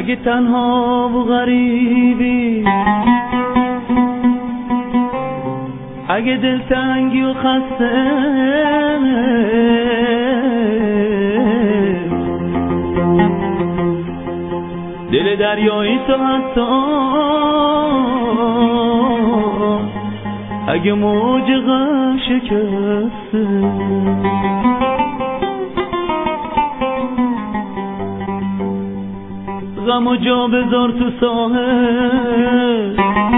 اگه تنها و غریبی، اگه دلتنگی و خسته، دل دریایی تو حتی اگه موج غم شکسته، غم و جا بذار تو ساحل،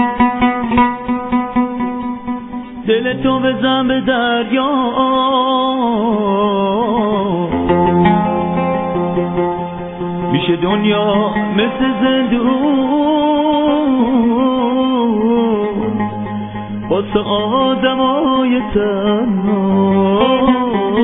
دل تو بزن به دریا، میشه دنیا مثل زندون واسه آدمای تنها.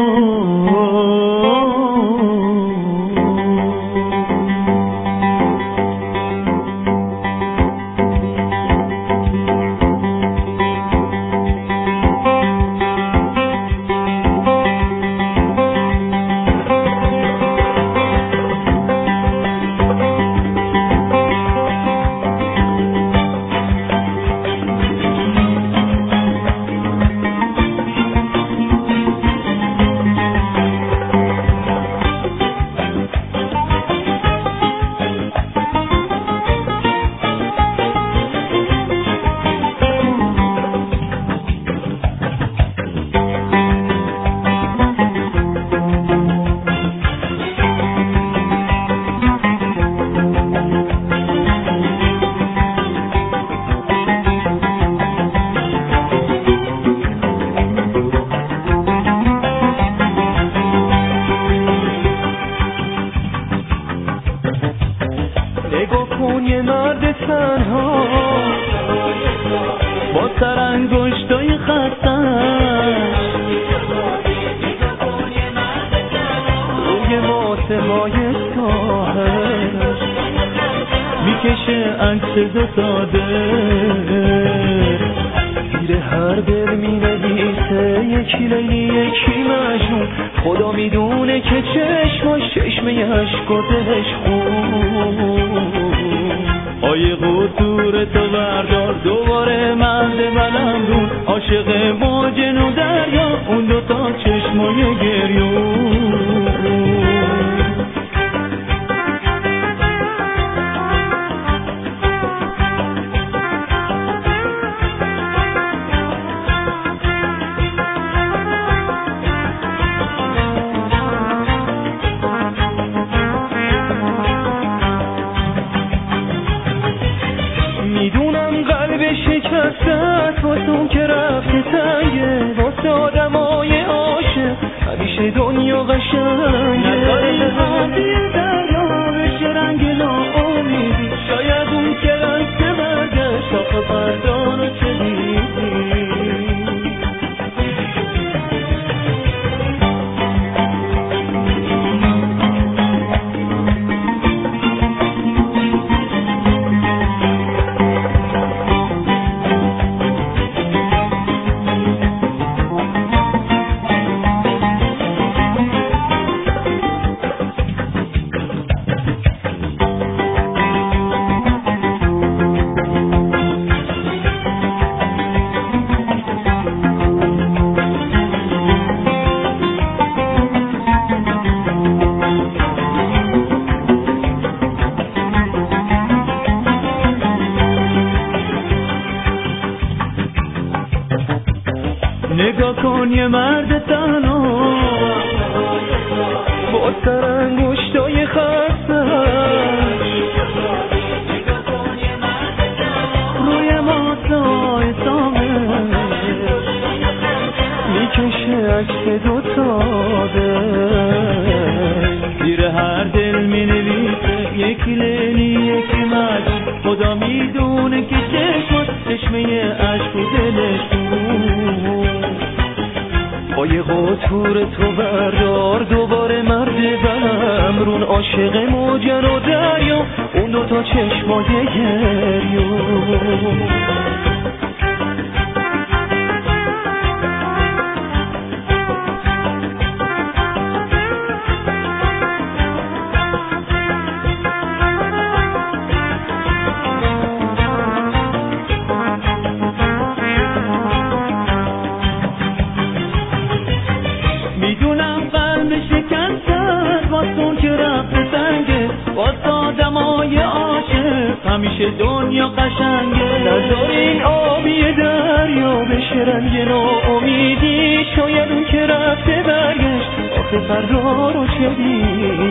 نگاه کن یه مرد تنها با سرانگشتای خستش، روی ماسه‌های ساحلش میکشه عکس دو ساده، زیر هر دل مینویسه یکی لیلی یکی مجنون، خدا میدونه که چشماش چشمه عشق و دلش خون. آیه قطور تو بردار دوباره مرد بلندون، عاشق موجن و دریا اون دوتا چشمای گریون. میدونم قلب شکستت واسه اون که رفته تنگه، واسه آدمای عاشق همیشه دنیا قشنگه. نظاری حاضی دریا بشه رنگ ناامیدی، شاید اون که رنگ برگشت آخه فردا رو چه دیدی. نگاه کن یه مرد تنها با سرانگشتای خستش، روی ماسه‌های ساحلش میکشه عکس دو ساده، زیر هر دل مینویسه یکی لیلی یکی مجنون، خدا میدونه که چشمه عشق و دلش خون. آیه قطور تو بردار دوباره مرد بمرون، عاشق موجن و دریا اون دوتا چشمای گریون. همیشه دنیا قشنگه. نذار این آبی دریا بشه رنگ ناامیدی، شاید اون که رفته برگشت، آخه قرارو چه